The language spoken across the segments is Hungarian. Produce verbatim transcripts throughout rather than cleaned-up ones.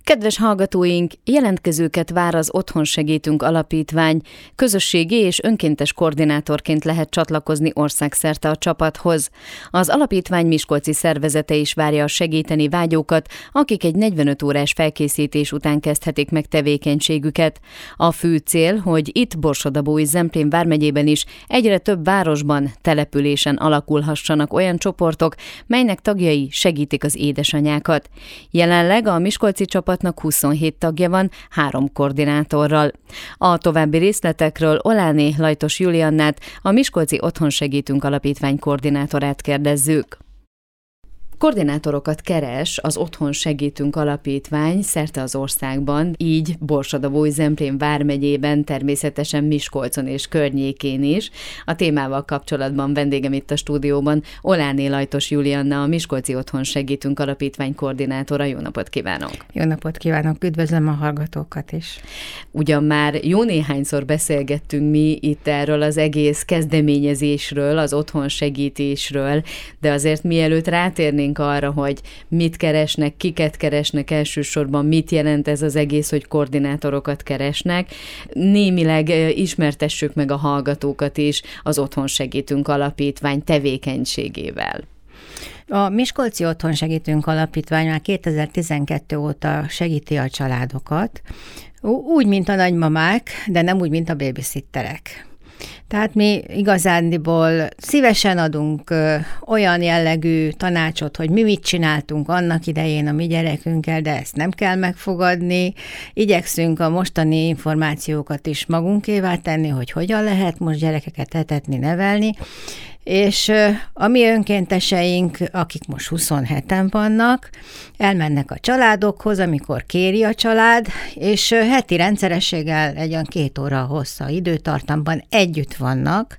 Kedves hallgatóink, jelentkezőket vár az Otthon Segítünk Alapítvány. Közösségi és önkéntes koordinátorként lehet csatlakozni országszerte a csapathoz. Az alapítvány miskolci szervezete is várja a segíteni vágyókat, akik egy negyvenöt órás felkészítés után kezdhetik meg tevékenységüket. A fő cél, hogy itt Borsod-Abaúj-Zemplén vármegyében is egyre több városban, településen alakulhassanak olyan csoportok, melynek tagjai segítik az édesanyákat. Jelenleg a miskolci csapat huszonhét tagja van, három koordinátorral. A további részletekről Oláné Lajtos Juliannát, a Miskolci Otthon Segítünk Alapítvány koordinátorát kérdezzük. Koordinátorokat keres az Otthon Segítünk Alapítvány szerte az országban, így Borsod-Abaúj-Zemplén vármegyében, természetesen Miskolcon és környékén is. A témával kapcsolatban vendégem itt a stúdióban Oláné Lajtos Julianna, a Miskolci Otthon Segítünk Alapítvány koordinátora. Jó napot kívánok! Jó napot kívánok! Üdvözlöm a hallgatókat is! Ugyan már jó néhányszor beszélgettünk mi itt erről az egész kezdeményezésről, az otthon segítésről, de azért mielőtt rátérnénk arra, hogy mit keresnek, kiket keresnek, elsősorban mit jelent ez az egész, hogy koordinátorokat keresnek. Némileg ismertessük meg a hallgatókat is az Otthon Segítünk Alapítvány tevékenységével. A Miskolci Otthon Segítünk Alapítvány már kétezer-tizenkettő óta segíti a családokat, úgy, mint a nagymamák, de nem úgy, mint a babysitterek. Tehát mi igazándiból szívesen adunk ö, olyan jellegű tanácsot, hogy mi mit csináltunk annak idején a mi gyerekünkkel, de ezt nem kell megfogadni. Igyekszünk a mostani információkat is magunkévá tenni, hogy hogyan lehet most gyerekeket etetni, nevelni, és a mi önkénteseink, akik most huszonheten vannak, elmennek a családokhoz, amikor kéri a család, és heti rendszerességgel egy olyan két óra hossza időtartamban együtt vannak,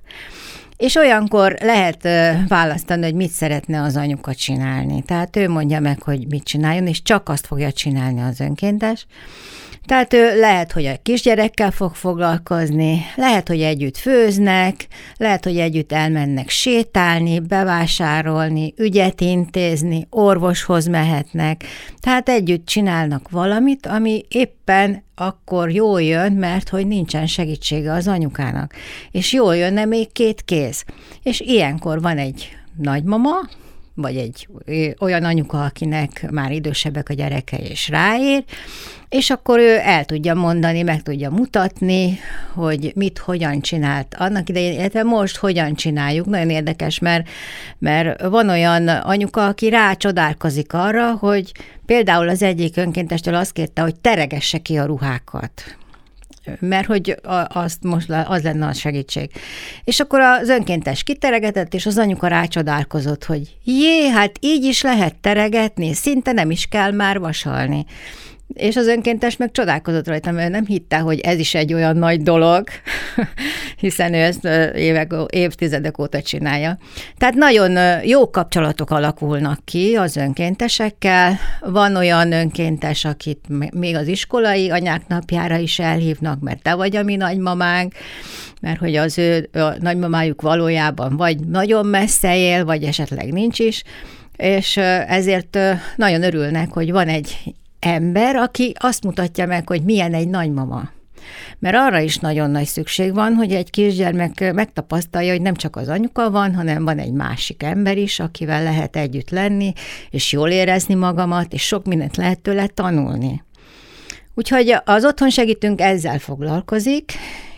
és olyankor lehet választani, hogy mit szeretne az anyuka csinálni. Tehát ő mondja meg, hogy mit csináljon, és csak azt fogja csinálni az önkéntes. Tehát ő lehet, hogy a kisgyerekkel fog foglalkozni, lehet, hogy együtt főznek, lehet, hogy együtt elmennek sétálni, bevásárolni, ügyet intézni, orvoshoz mehetnek. Tehát együtt csinálnak valamit, ami éppen akkor jól jön, mert hogy nincsen segítsége az anyukának. És jól jönne még két kéz. És ilyenkor van egy nagymama, vagy egy olyan anyuka, akinek már idősebbek a gyerekei és ráér, és akkor ő el tudja mondani, meg tudja mutatni, hogy mit, hogyan csinált annak idején, illetve most hogyan csináljuk. Nagyon érdekes, mert, mert van olyan anyuka, aki rácsodálkozik arra, hogy például az egyik önkéntestől azt kérte, hogy teregesse ki a ruhákat, mert hogy azt most az lenne a segítség. És akkor az önkéntes kiteregetett, és az anyuka rácsodálkozott, hogy jé, hát így is lehet teregetni, szinte nem is kell már vasalni. És az önkéntes meg csodálkozott rajta, mert nem hitte, hogy ez is egy olyan nagy dolog, hiszen ő ezt évek, évtizedek óta csinálja. Tehát nagyon jó kapcsolatok alakulnak ki az önkéntesekkel. Van olyan önkéntes, akit még az iskolai anyák napjára is elhívnak, mert te vagy a mi nagymamánk, mert hogy az ő a nagymamájuk valójában vagy nagyon messze él, vagy esetleg nincs is, és ezért nagyon örülnek, hogy van egy ember, aki azt mutatja meg, hogy milyen egy nagymama. Mert arra is nagyon nagy szükség van, hogy egy kisgyermek megtapasztalja, hogy nem csak az anyuka van, hanem van egy másik ember is, akivel lehet együtt lenni, és jól érezni magamat, és sok mindent lehet tőle tanulni. Úgyhogy az Otthon Segítünk ezzel foglalkozik,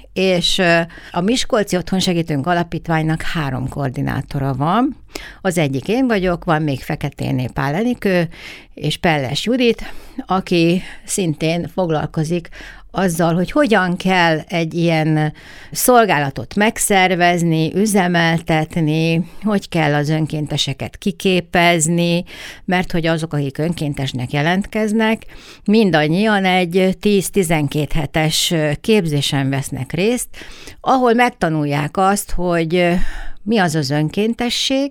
és a Miskolci Otthon Segítünk Alapítványnak három koordinátora van. Az egyik én vagyok, van még Feketéné Pál Enikő és Pelles Judit, aki szintén foglalkozik azzal, hogy hogyan kell egy ilyen szolgálatot megszervezni, üzemeltetni, hogy kell az önkénteseket kiképezni, mert hogy azok, akik önkéntesnek jelentkeznek, mindannyian egy tíz-tizenkét hetes képzésen vesznek részt, ahol megtanulják azt, hogy mi az az önkéntesség,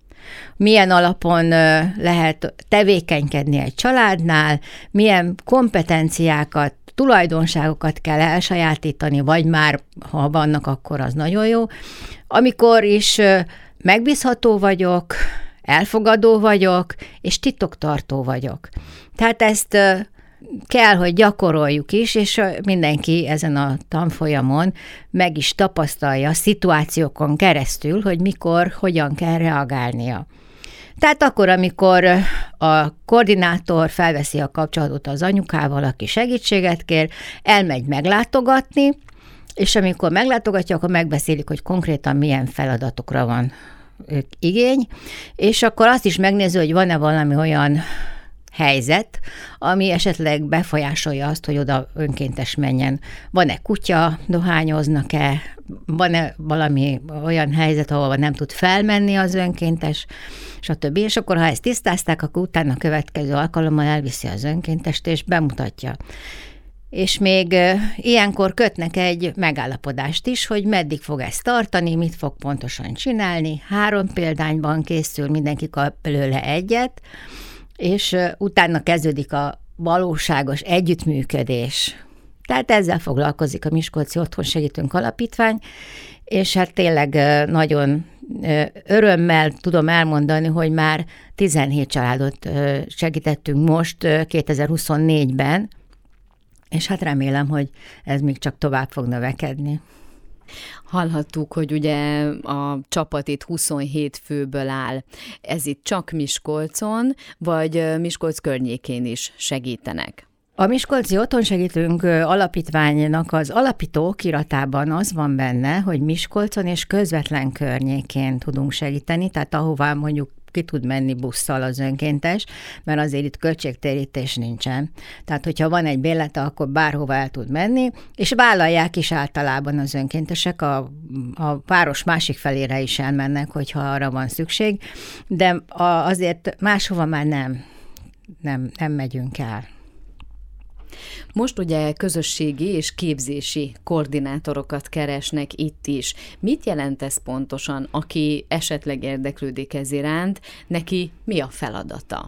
milyen alapon lehet tevékenykedni egy családnál, milyen kompetenciákat, tulajdonságokat kell elsajátítani, vagy már, ha vannak, akkor az nagyon jó. Amikor is megbízható vagyok, elfogadó vagyok, és titoktartó vagyok. Tehát ezt kell, hogy gyakoroljuk is, és mindenki ezen a tanfolyamon meg is tapasztalja szituációkon keresztül, hogy mikor, hogyan kell reagálnia. Tehát akkor, amikor a koordinátor felveszi a kapcsolatot az anyukával, aki segítséget kér, elmegy meglátogatni, és amikor meglátogatja, akkor megbeszélik, hogy konkrétan milyen feladatokra van igény, és akkor azt is megnézi, hogy van-e valami olyan helyzet, ami esetleg befolyásolja azt, hogy oda önkéntes menjen. Van-e kutya, dohányoznak-e, van-e valami olyan helyzet, ahol nem tud felmenni az önkéntes, stb. És akkor, ha ezt tisztázták, akkor utána a következő alkalommal elviszi az önkéntest, és bemutatja. És még ilyenkor kötnek egy megállapodást is, hogy meddig fog ezt tartani, mit fog pontosan csinálni. Három példányban készül, mindenki kap belőle egyet, és utána kezdődik a valóságos együttműködés. Tehát ezzel foglalkozik a Miskolci Otthonsegítőnk Alapítvány, és hát tényleg nagyon örömmel tudom elmondani, hogy már tizenhét családot segítettünk most kétezer-huszonnégyben, és hát remélem, hogy ez még csak tovább fog növekedni. Hallhattuk, hogy ugye a csapat itt huszonhét főből áll. Ez itt csak Miskolcon, vagy Miskolc környékén is segítenek? A Miskolci Otthonsegítőnk Alapítványnak az alapító okiratában az van benne, hogy Miskolcon és közvetlen környékén tudunk segíteni, tehát ahová mondjuk ki tud menni busszal az önkéntes, mert azért itt költségtérítés nincsen. Tehát, hogyha van egy bérlete, akkor bárhova el tud menni, és vállalják is általában az önkéntesek, a, a város másik felére is elmennek, hogyha arra van szükség, de a, azért máshova már nem, nem, nem megyünk el. Most ugye közösségi és képzési koordinátorokat keresnek itt is. Mit jelent ez pontosan, aki esetleg érdeklődik ez iránt, neki mi a feladata?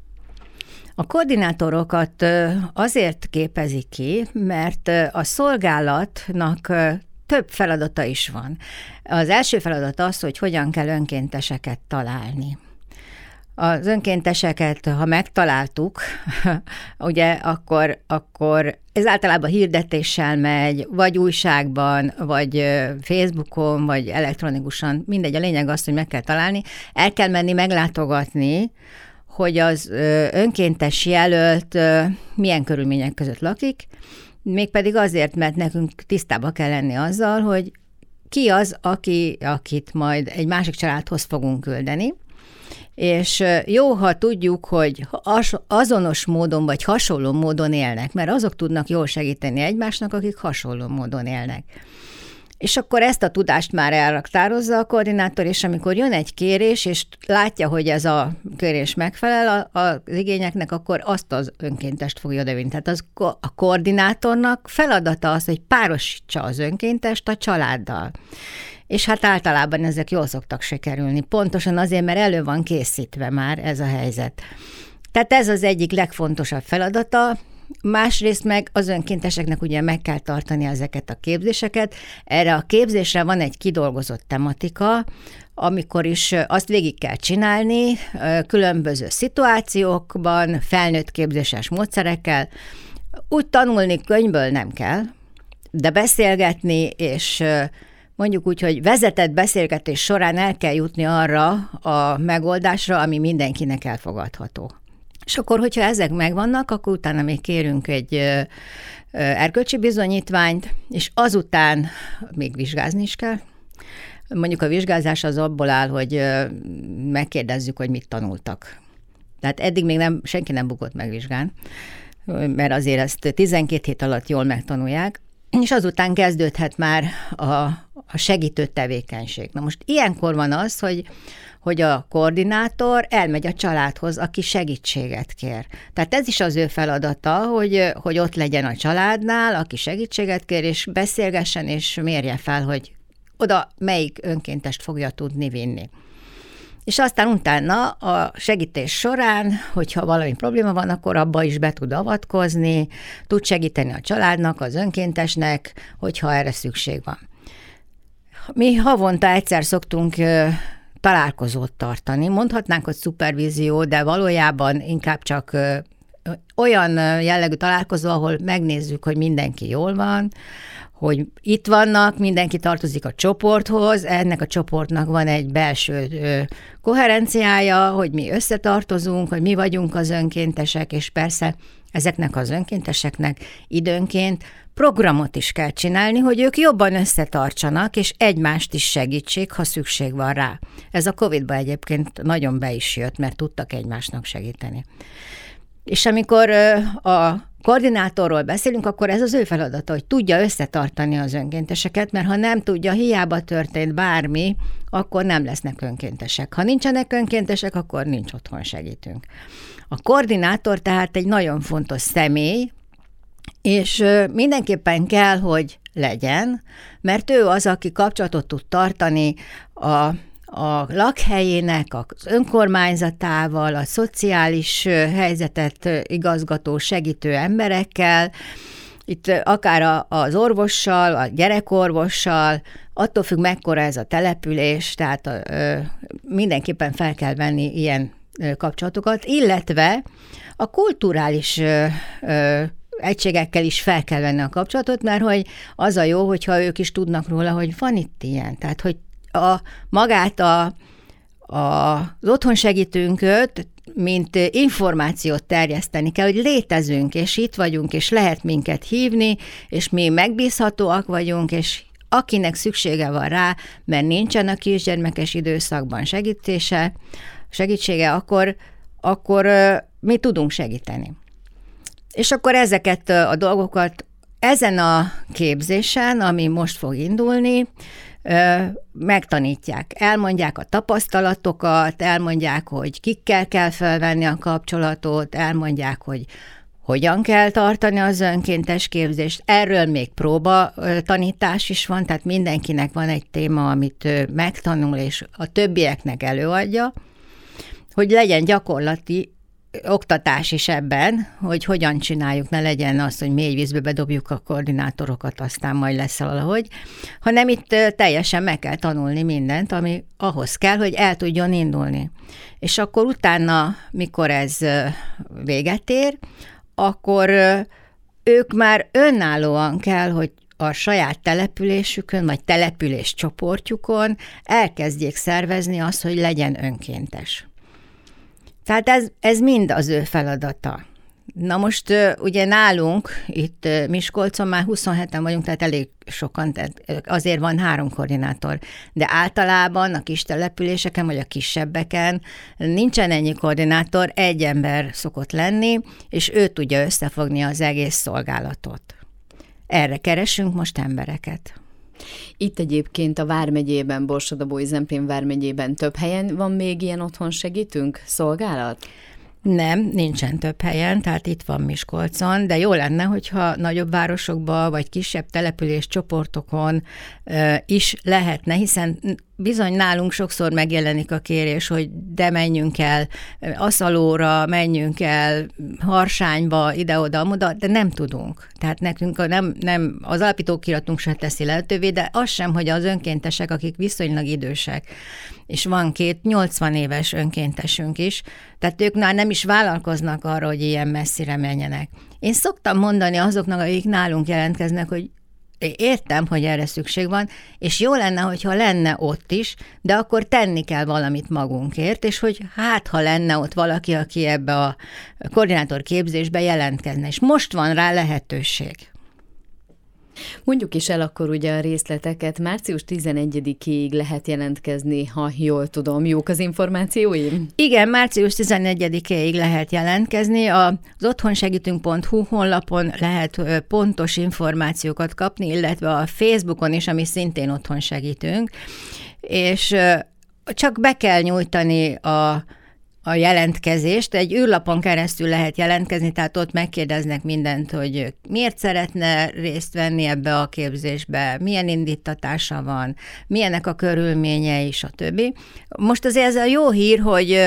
A koordinátorokat azért képezik ki, mert a szolgálatnak több feladata is van. Az első feladat az, hogy hogyan kell önkénteseket találni. Az önkénteseket, ha megtaláltuk, ugye akkor, akkor ez általában hirdetéssel megy, vagy újságban, vagy Facebookon, vagy elektronikusan, mindegy, a lényeg az, hogy meg kell találni. El kell menni meglátogatni, hogy az önkéntes jelölt milyen körülmények között lakik, mégpedig azért, mert nekünk tisztába kell lenni azzal, hogy ki az, aki, akit majd egy másik családhoz fogunk küldeni, és jó, ha tudjuk, hogy azonos módon vagy hasonló módon élnek, mert azok tudnak jól segíteni egymásnak, akik hasonló módon élnek. És akkor ezt a tudást már elraktározza a koordinátor, és amikor jön egy kérés, és látja, hogy ez a kérés megfelel az igényeknek, akkor azt az önkéntest fogja odavinni. Tehát az, a koordinátornak feladata az, hogy párosítsa az önkéntest a családdal. És hát általában ezek jól szoktak sikerülni. Pontosan azért, mert elő van készítve már ez a helyzet. Tehát ez az egyik legfontosabb feladata. Másrészt meg az önkénteseknek ugye meg kell tartani ezeket a képzéseket. Erre a képzésre van egy kidolgozott tematika, amikor is azt végig kell csinálni különböző szituációkban, felnőtt képzéses módszerekkel. Úgy tanulni könyvből nem kell, de beszélgetni, és mondjuk úgy, hogy vezetett beszélgetés során el kell jutni arra a megoldásra, ami mindenkinek elfogadható. És akkor, hogyha ezek megvannak, akkor utána még kérünk egy erkölcsi bizonyítványt, és azután még vizsgázni is kell. Mondjuk a vizsgázás az abból áll, hogy megkérdezzük, hogy mit tanultak. Tehát eddig még nem, senki nem bukott meg vizsgán, mert azért ezt tizenkét hét alatt jól megtanulják, és azután kezdődhet már a, a segítő tevékenység. Na most ilyenkor van az, hogy, hogy a koordinátor elmegy a családhoz, aki segítséget kér. Tehát ez is az ő feladata, hogy, hogy ott legyen a családnál, aki segítséget kér, és beszélgessen, és mérje fel, hogy oda melyik önkéntest fogja tudni vinni. És aztán utána a segítés során, hogyha valami probléma van, akkor abba is be tud avatkozni, tud segíteni a családnak, az önkéntesnek, hogyha erre szükség van. Mi havonta egyszer szoktunk találkozót tartani. Mondhatnánk, hogy szupervízió, de valójában inkább csak olyan jellegű találkozó, ahol megnézzük, hogy mindenki jól van, hogy itt vannak, mindenki tartozik a csoporthoz, ennek a csoportnak van egy belső koherenciája, hogy mi összetartozunk, hogy mi vagyunk az önkéntesek, és persze ezeknek az önkénteseknek időnként programot is kell csinálni, hogy ők jobban összetartsanak, és egymást is segítsék, ha szükség van rá. Ez a Covidban egyébként nagyon be is jött, mert tudtak egymásnak segíteni. És amikor a koordinátorról beszélünk, akkor ez az ő feladata, hogy tudja összetartani az önkénteseket, mert ha nem tudja, hiába történt bármi, akkor nem lesznek önkéntesek. Ha nincsenek önkéntesek, akkor nincs otthon segítünk. A koordinátor tehát egy nagyon fontos személy, és mindenképpen kell, hogy legyen, mert ő az, aki kapcsolatot tud tartani a a lakhelyének, az önkormányzatával, a szociális helyzetet igazgató, segítő emberekkel, itt akár az orvossal, a gyerekorvossal, attól függ, mekkora ez a település, tehát ö, mindenképpen fel kell venni ilyen ö, kapcsolatokat, illetve a kulturális ö, ö, egységekkel is fel kell venni a kapcsolatot, mert hogy az a jó, hogyha ők is tudnak róla, hogy van itt ilyen, tehát hogy a, magát a, a, az otthon segítőnköt, mint információt terjeszteni kell, hogy létezünk, és itt vagyunk, és lehet minket hívni, és mi megbízhatóak vagyunk, és akinek szüksége van rá, mert nincsen a kisgyermekes időszakban segítése, segítsége, akkor, akkor mi tudunk segíteni. És akkor ezeket a dolgokat ezen a képzésen, ami most fog indulni, megtanítják, elmondják a tapasztalatokat, elmondják, hogy kikkel kell felvenni a kapcsolatot, elmondják, hogy hogyan kell tartani az önkéntes képzést. Erről még próba tanítás is van, tehát mindenkinek van egy téma, amit megtanul, és a többieknek előadja, hogy legyen gyakorlati oktatás is ebben, hogy hogyan csináljuk, ne legyen az, hogy mély vízbe bedobjuk a koordinátorokat, aztán majd lesz valahogy, hanem itt teljesen meg kell tanulni mindent, ami ahhoz kell, hogy el tudjon indulni. És akkor utána, mikor ez véget ér, akkor ők már önállóan kell, hogy a saját településükön, vagy település csoportjukon elkezdjék szervezni azt, hogy legyen önkéntes. Tehát ez, ez mind az ő feladata. Na most ugye nálunk itt Miskolcon már huszonheten vagyunk, tehát elég sokan, tehát azért van három koordinátor, de általában a kis településeken vagy a kisebbeken nincsen ennyi koordinátor, egy ember szokott lenni, és ő tudja összefogni az egész szolgálatot. Erre keresünk most embereket. Itt egyébként a Vármegyében, Borsod-Abaúj-Zemplén vármegyében több helyen van még ilyen otthon segítünk szolgálat? Nem, nincsen több helyen, tehát itt van Miskolcon, de jó lenne, hogyha nagyobb városokban vagy kisebb település csoportokon is lehetne, hiszen bizony nálunk sokszor megjelenik a kérés, hogy de menjünk el Aszalóra, menjünk el Harsányba, ide-oda-oda, de nem tudunk. Tehát nekünk nem, nem, az alapítókiratunk sem teszi lehetővé, de az sem, hogy az önkéntesek, akik viszonylag idősek, és van két nyolcvan éves önkéntesünk is, tehát ők már nem is vállalkoznak arra, hogy ilyen messzire menjenek. Én szoktam mondani azoknak, akik nálunk jelentkeznek, hogy értem, hogy erre szükség van, és jó lenne, hogyha lenne ott is, de akkor tenni kell valamit magunkért, és hogy hát, ha lenne ott valaki, aki ebbe a koordinátor képzésbe jelentkezne, és most van rá lehetőség. Mondjuk is el akkor ugye a részleteket. március tizenegyedikéig lehet jelentkezni, ha jól tudom. Jók az információim? Igen, március tizenegyedikéig lehet jelentkezni. Az otthonsegítünk pont hu honlapon lehet pontos információkat kapni, illetve a Facebookon is, ami szintén otthon segítünk. És csak be kell nyújtani a a jelentkezést. Egy űrlapon keresztül lehet jelentkezni, tehát ott megkérdeznek mindent, hogy miért szeretne részt venni ebbe a képzésbe, milyen indítatása van, milyenek a körülményei, stb. Most azért ez a jó hír, hogy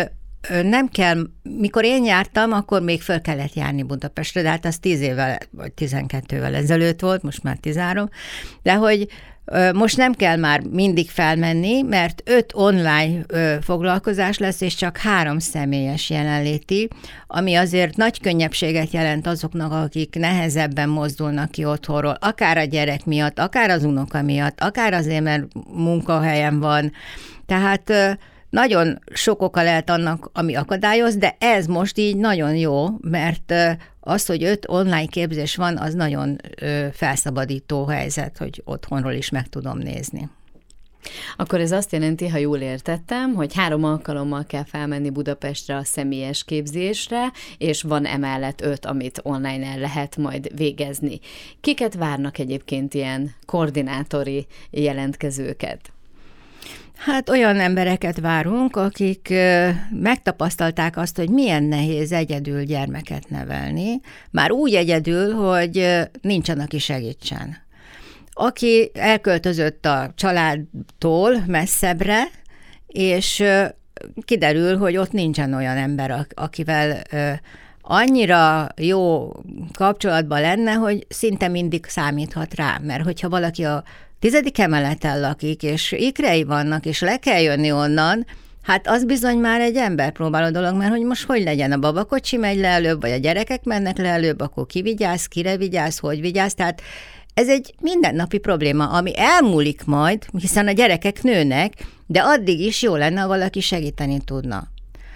nem kell, mikor én jártam, akkor még föl kellett járni Budapestre, de hát az tíz évvel, vagy tizenkettővel ezelőtt volt, most már tizenhárom, de hogy most nem kell már mindig felmenni, mert öt online foglalkozás lesz, és csak három személyes jelenléti, ami azért nagy könnyebbséget jelent azoknak, akik nehezebben mozdulnak ki otthonról, akár a gyerek miatt, akár az unoka miatt, akár azért, mert munkahelyen van. Tehát nagyon sok oka lehet annak, ami akadályoz, de ez most így nagyon jó, mert az, hogy öt online képzés van, az nagyon felszabadító helyzet, hogy otthonról is meg tudom nézni. Akkor ez azt jelenti, ha jól értettem, hogy három alkalommal kell felmenni Budapestre a személyes képzésre, és van emellett öt, amit online el lehet majd végezni. Kiket várnak egyébként ilyen koordinátori jelentkezőket? Hát olyan embereket várunk, akik megtapasztalták azt, hogy milyen nehéz egyedül gyermeket nevelni, már úgy egyedül, hogy nincsen, aki segítsen. Aki elköltözött a családtól messzebbre, és kiderül, hogy ott nincsen olyan ember, akivel annyira jó kapcsolatban lenne, hogy szinte mindig számíthat rá, mert hogyha valaki a tizedik emeleten lakik, és ikrei vannak, és le kell jönni onnan, hát az bizony már egy emberpróbáló dolog, mert hogy most hogy legyen, a babakocsi megy le előbb, vagy a gyerekek mennek le előbb, akkor ki vigyáz, kire vigyáz, hogy vigyáz, tehát ez egy mindennapi probléma, ami elmúlik majd, hiszen a gyerekek nőnek, de addig is jó lenne, ha valaki segíteni tudna.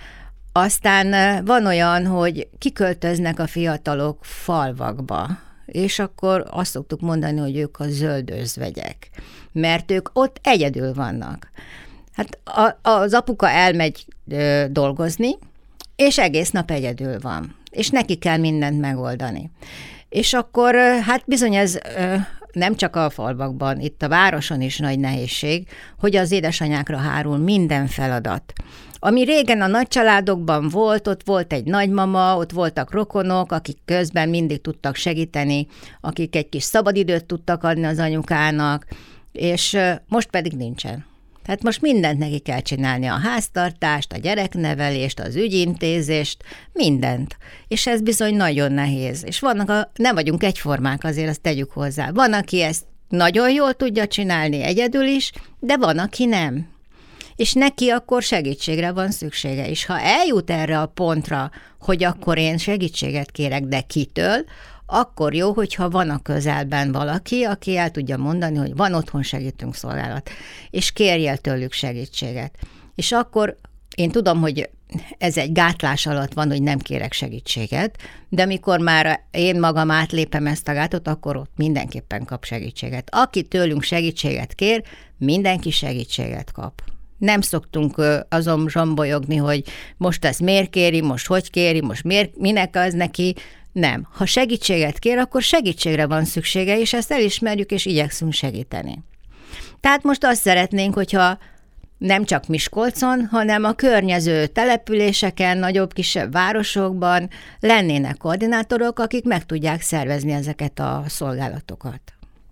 Aztán van olyan, hogy kiköltöznek a fiatalok falvakba, és akkor azt szoktuk mondani, hogy ők a zöld özvegyek, mert ők ott egyedül vannak. Hát a, az apuka elmegy ö, dolgozni, és egész nap egyedül van, és neki kell mindent megoldani. És akkor hát bizony ez ö, nem csak a falvakban, itt a városon is nagy nehézség, hogy az édesanyákra hárul minden feladat. Ami régen a nagy családokban volt, ott volt egy nagymama, ott voltak rokonok, akik közben mindig tudtak segíteni, akik egy kis szabadidőt tudtak adni az anyukának, és most pedig nincsen. Tehát most mindent neki kell csinálni, a háztartást, a gyereknevelést, az ügyintézést, mindent. És ez bizony nagyon nehéz. És vannak a, nem vagyunk egyformák, azért azt tegyük hozzá. Van, aki ezt nagyon jól tudja csinálni egyedül is, de van, aki nem. És neki akkor segítségre van szüksége. És ha eljut erre a pontra, hogy akkor én segítséget kérek, de kitől, akkor jó, hogyha van a közelben valaki, aki el tudja mondani, hogy van otthon segítünk szolgálat, és kérjél tőlük segítséget. És akkor én tudom, hogy ez egy gátlás alatt van, hogy nem kérek segítséget, de amikor már én magam átlépem ezt a gátot, akkor ott mindenképpen kap segítséget. Aki tőlünk segítséget kér, mindenki segítséget kap. Nem szoktunk azon zsombolyogni, hogy most ezt miért kéri, most hogy kéri, most miért, minek az neki. Nem. Ha segítséget kér, akkor segítségre van szüksége, és ezt elismerjük, és igyekszünk segíteni. Tehát most azt szeretnénk, hogyha nem csak Miskolcon, hanem a környező településeken, nagyobb-kisebb városokban lennének koordinátorok, akik meg tudják szervezni ezeket a szolgálatokat.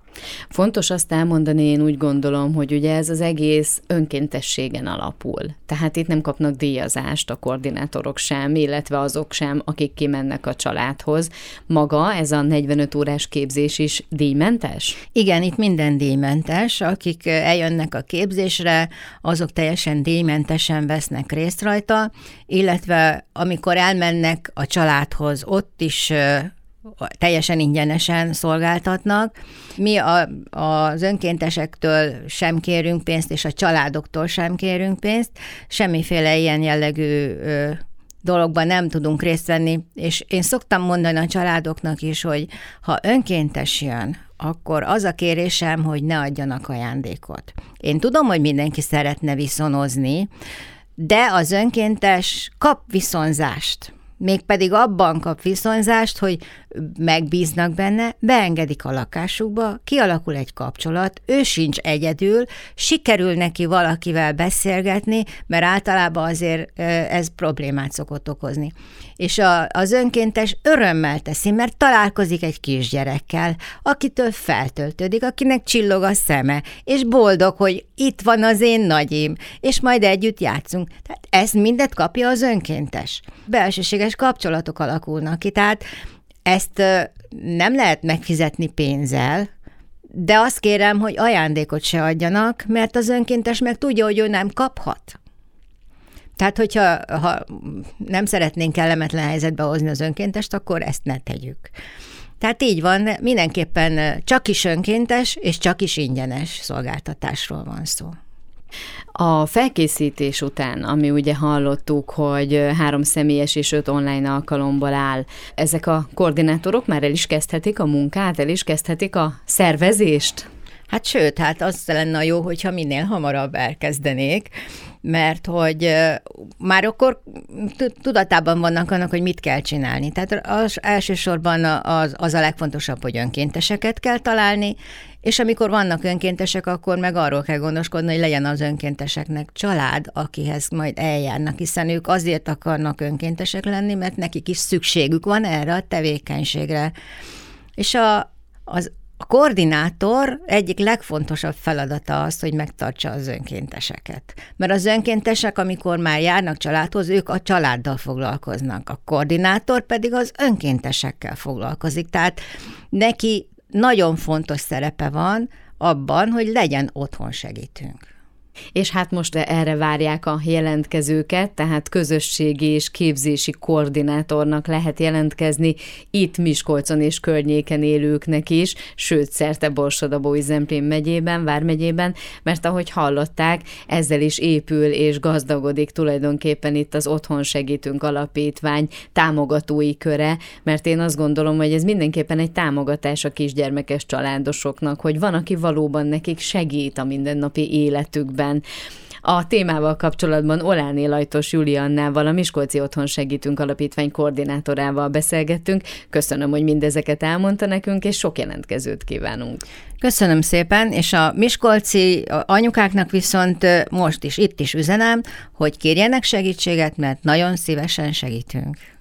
Fontos azt elmondani, én úgy gondolom, hogy ugye ez az egész önkéntességen alapul. Tehát itt nem kapnak díjazást a koordinátorok sem, illetve azok sem, akik kimennek a családhoz. Maga ez a negyvenöt órás képzés is díjmentes? Igen, itt minden díjmentes. Akik eljönnek a képzésre, azok teljesen díjmentesen vesznek részt rajta, illetve amikor elmennek a családhoz, ott is teljesen ingyenesen szolgáltatnak. Mi a, az önkéntesektől sem kérünk pénzt, és a családoktól sem kérünk pénzt. Semmiféle ilyen jellegű ö, dologban nem tudunk részt venni, és én szoktam mondani a családoknak is, hogy ha önkéntes jön, akkor az a kérésem, hogy ne adjanak ajándékot. Én tudom, hogy mindenki szeretne viszonozni, de az önkéntes kap viszonzást. Mégpedig abban kap viszonyzást, hogy megbíznak benne, beengedik a lakásukba, kialakul egy kapcsolat, ő sincs egyedül, sikerül neki valakivel beszélgetni, mert általában azért ez problémát szokott okozni. És a, az önkéntes örömmel teszi, mert találkozik egy kisgyerekkel, akitől feltöltődik, akinek csillog a szeme, és boldog, hogy itt van az én nagyim, és majd együtt játszunk. Tehát ezt mindet kapja az önkéntes. Belsőséges kapcsolatok alakulnak ki, tehát ezt nem lehet megfizetni pénzzel, de azt kérem, hogy ajándékot se adjanak, mert az önkéntes meg tudja, hogy ő nem kaphat. Tehát, hogyha ha nem szeretnénk kellemetlen helyzetbe hozni az önkéntest, akkor ezt ne tegyük. Tehát így van, mindenképpen csak is önkéntes és csak is ingyenes szolgáltatásról van szó. A felkészítés után, ami ugye hallottuk, hogy három személyes és öt online alkalomból áll, ezek a koordinátorok már el is kezdhetik a munkát, el is kezdhetik a szervezést? Hát sőt, hát az lenne jó, hogyha minél hamarabb elkezdenék, mert hogy már akkor tudatában vannak annak, hogy mit kell csinálni. Tehát az elsősorban az, az a legfontosabb, hogy önkénteseket kell találni, és amikor vannak önkéntesek, akkor meg arról kell gondoskodni, hogy legyen az önkénteseknek család, akihez majd eljárnak, hiszen ők azért akarnak önkéntesek lenni, mert nekik is szükségük van erre a tevékenységre. És a, az A koordinátor egyik legfontosabb feladata az, hogy megtartsa az önkénteseket. Mert az önkéntesek, amikor már járnak családhoz, ők a családdal foglalkoznak. A koordinátor pedig az önkéntesekkel foglalkozik. Tehát neki nagyon fontos szerepe van abban, hogy legyen otthon segítünk. És hát most erre várják a jelentkezőket, tehát közösségi és képzési koordinátornak lehet jelentkezni itt Miskolcon és környéken élőknek is, sőt szerte Borsod-Abaúj-Zemplén megyében, Vármegyében, mert ahogy hallották, ezzel is épül és gazdagodik tulajdonképpen itt az Otthon Segítünk Alapítvány támogatói köre, mert én azt gondolom, hogy ez mindenképpen egy támogatás a kisgyermekes családosoknak, hogy van, aki valóban nekik segít a mindennapi életükben. A témával kapcsolatban Oláné Lajtos Juliannával, a Miskolci Otthon Segítünk Alapítvány koordinátorával beszélgettünk. Köszönöm, hogy mindezeket elmondta nekünk, és sok jelentkezőt kívánunk. Köszönöm szépen, és a miskolci anyukáknak viszont most is, itt is üzenem, hogy kérjenek segítséget, mert nagyon szívesen segítünk.